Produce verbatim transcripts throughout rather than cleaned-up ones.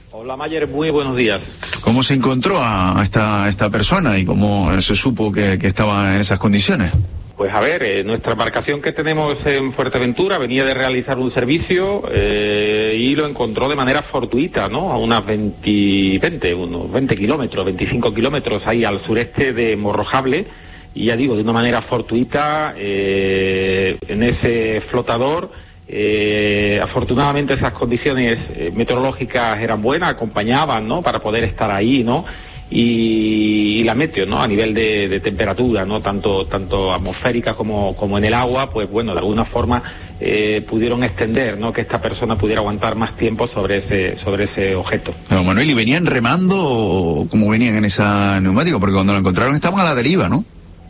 Hola Mayer, muy buenos días. ¿Cómo se encontró a esta, a esta persona y cómo se supo que, que estaba en esas condiciones? Pues a ver, eh, nuestra embarcación que tenemos en Fuerteventura venía de realizar un servicio eh, y lo encontró de manera fortuita, ¿no? A unas veinte, veinte, unos veinte kilómetros, veinticinco kilómetros ahí al sureste de Morrojable, y ya digo, de una manera fortuita, eh, en ese flotador. Eh, afortunadamente esas condiciones eh, meteorológicas eran buenas, acompañaban, ¿no? Para poder estar ahí, ¿no? Y, y la meteo, ¿no? A nivel de, de temperatura, ¿no? Tanto tanto atmosférica como, como en el agua, pues bueno, de alguna forma eh, pudieron extender, ¿no? Que esta persona pudiera aguantar más tiempo sobre ese sobre ese objeto. Pero Manuel, ¿y venían remando o cómo venían en esa neumático? Porque cuando lo encontraron estaban a la deriva, ¿no?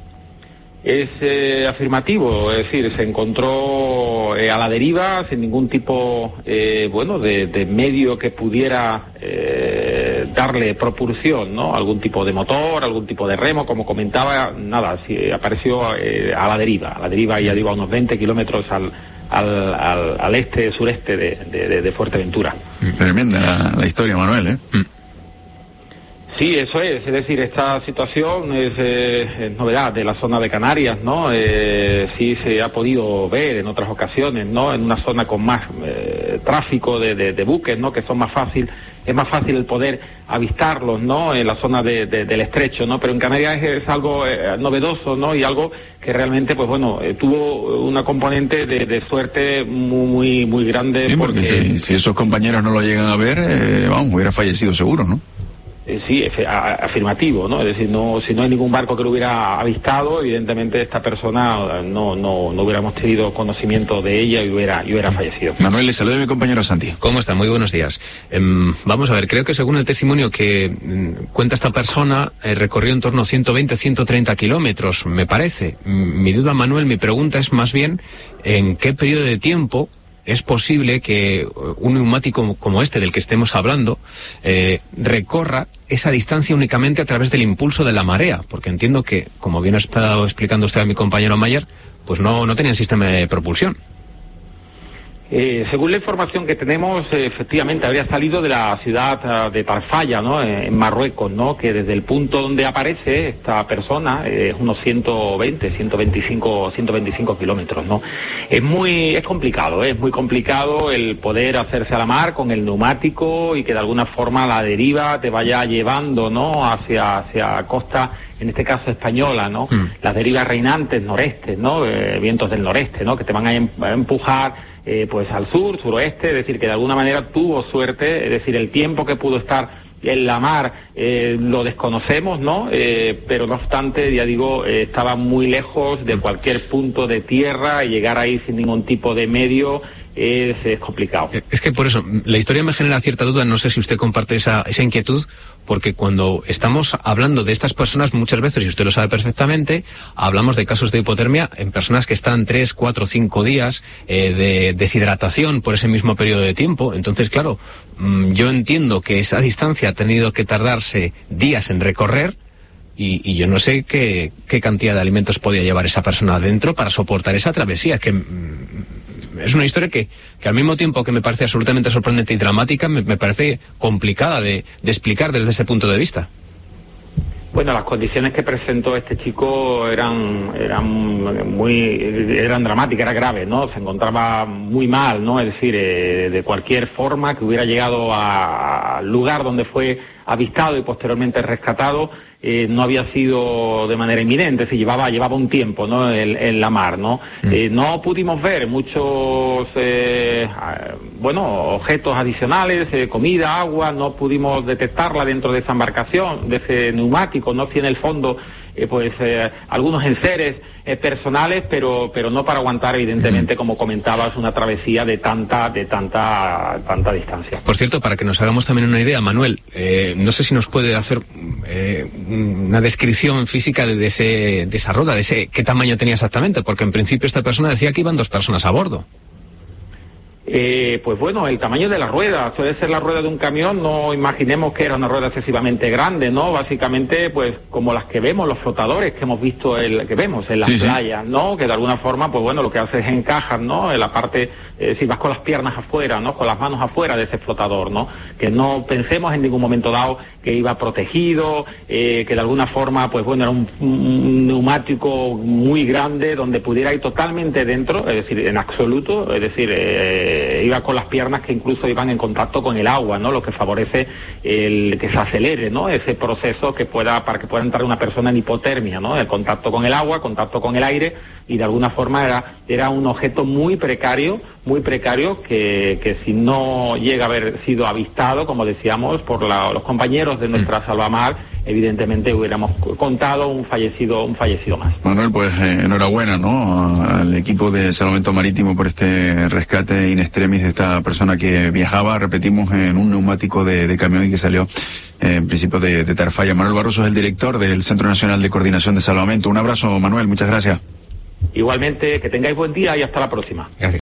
Es eh, afirmativo, es decir, se encontró eh, a la deriva sin ningún tipo, eh, bueno, de, de medio que pudiera eh, darle propulsión, ¿no? Algún tipo de motor, algún tipo de remo, como comentaba, nada, sí, apareció eh, a la deriva, a la deriva, ya digo, a unos veinte kilómetros al, al, al, al este, sureste de, de, de Fuerteventura. Tremenda la, la historia, Manuel, ¿eh? Mm. Sí, eso es, es decir, esta situación es, eh, es novedad de la zona de Canarias, ¿no? Eh, sí se ha podido ver en otras ocasiones, ¿no? En una zona con más eh, tráfico de, de, de buques, ¿no? Que son más fácil, es más fácil el poder avistarlos, ¿no? En la zona de, de, del estrecho, ¿no? Pero en Canarias es, es algo eh, novedoso, ¿no? Y algo que realmente, pues bueno, eh, tuvo una componente de, de suerte muy, muy, muy grande. Sí, porque, porque si, si esos compañeros no lo llegan a ver, eh, vamos, hubiera fallecido seguro, ¿no? Eh, sí, afirmativo, ¿no? Es decir, no, si no hay ningún barco que lo hubiera avistado, evidentemente esta persona no, no, no hubiéramos tenido conocimiento de ella y hubiera, y hubiera fallecido. Manuel, le saludo a mi compañero Santi. ¿Cómo está? Muy buenos días. Eh, vamos a ver, creo que según el testimonio que eh, cuenta esta persona, eh, recorrió en torno a ciento veinte, ciento treinta kilómetros, me parece. Mi duda, Manuel, mi pregunta es más bien, ¿en qué periodo de tiempo es posible que un neumático como este del que estemos hablando eh, recorra esa distancia únicamente a través del impulso de la marea? Porque entiendo que, como bien ha estado explicando usted a mi compañero Mayer, pues no, no tenían sistema de propulsión. Eh, según la información que tenemos, eh, efectivamente habría salido de la ciudad uh, de Tarfaya, ¿no? Eh, en Marruecos, ¿no? Que desde el punto donde aparece esta persona es eh, unos ciento veinte, ciento veinticinco, ciento veinticinco kilómetros, ¿no? Es muy, es complicado, ¿eh? Es muy complicado el poder hacerse a la mar con el neumático y que de alguna forma la deriva te vaya llevando, ¿no? Hacia, hacia costa, en este caso española, ¿no? Mm. Las derivas reinantes noreste, ¿no? Eh, vientos del noreste, ¿no? Que te van a, em- a empujar Eh, pues al sur, suroeste, es decir, que de alguna manera tuvo suerte, es decir, el tiempo que pudo estar en la mar eh, lo desconocemos, ¿no? Eh, pero no obstante, ya digo, eh, estaba muy lejos de cualquier punto de tierra y llegar ahí sin ningún tipo de medio es, es complicado. Es que por eso, la historia me genera cierta duda, no sé si usted comparte esa, esa inquietud, porque cuando estamos hablando de estas personas, muchas veces, y usted lo sabe perfectamente, hablamos de casos de hipotermia en personas que están tres, cuatro, cinco días eh, de deshidratación por ese mismo periodo de tiempo. Entonces, claro, mmm, yo entiendo que esa distancia ha tenido que tardarse días en recorrer, y, y yo no sé qué, qué cantidad de alimentos podía llevar esa persona adentro para soportar esa travesía, que mmm, es una historia que, que al mismo tiempo que me parece absolutamente sorprendente y dramática, me, me parece complicada de, de explicar desde ese punto de vista. Bueno, las condiciones que presentó este chico eran eran muy eran dramáticas, eran graves, ¿no? Se encontraba muy mal, ¿no? Es decir, eh, de cualquier forma que hubiera llegado a, al lugar donde fue avistado y posteriormente rescatado, eh, no había sido de manera inminente, se llevaba llevaba un tiempo, ¿no? En, en la mar, ¿no? Mm. Eh, no pudimos ver muchos, eh, bueno, objetos adicionales, eh, comida, agua, no pudimos detectarla dentro de esa embarcación, de ese neumático, no si en el fondo, eh, pues, eh, algunos enseres eh, personales, pero pero no para aguantar, evidentemente, mm. como comentabas, una travesía de tanta de tanta tanta distancia. Por cierto, para que nos hagamos también una idea, Manuel, eh, no sé si nos puede hacer eh, una descripción física de, de ese de esa rueda, de ese qué tamaño tenía exactamente, porque en principio esta persona decía que iban dos personas a bordo. Eh, pues bueno, el tamaño de la rueda, suele ser la rueda de un camión, no imaginemos que era una rueda excesivamente grande, ¿no? Básicamente, pues como las que vemos, los flotadores que hemos visto, el que vemos en las sí, playas, sí. ¿no? Que de alguna forma, pues bueno, lo que hace es encajar, ¿no? En la parte es decir, vas con las piernas afuera, ¿no? Con las manos afuera de ese flotador, ¿no? Que no pensemos en ningún momento dado que iba protegido, eh, que de alguna forma, pues bueno, era un, un neumático muy grande donde pudiera ir totalmente dentro, es decir, en absoluto, es decir, eh, iba con las piernas que incluso iban en contacto con el agua, ¿no? Lo que favorece el que se acelere, ¿no? Ese proceso que pueda, para que pueda entrar una persona en hipotermia, ¿no? El contacto con el agua, contacto con el aire, y de alguna forma era, era un objeto muy precario, muy precario, que, que si no llega a haber sido avistado, como decíamos, por la, los compañeros de nuestra Salvamar, evidentemente hubiéramos contado un fallecido, un fallecido más. Manuel, pues eh, enhorabuena, ¿no? Al equipo de Salvamento Marítimo por este rescate in extremis de esta persona que viajaba, repetimos, en un neumático de, de camión y que salió eh, en principio de, de Tarfaya. Manuel Barroso es el director del Centro Nacional de Coordinación de Salvamento. Un abrazo, Manuel, muchas gracias. Igualmente, que tengáis buen día y hasta la próxima. Gracias.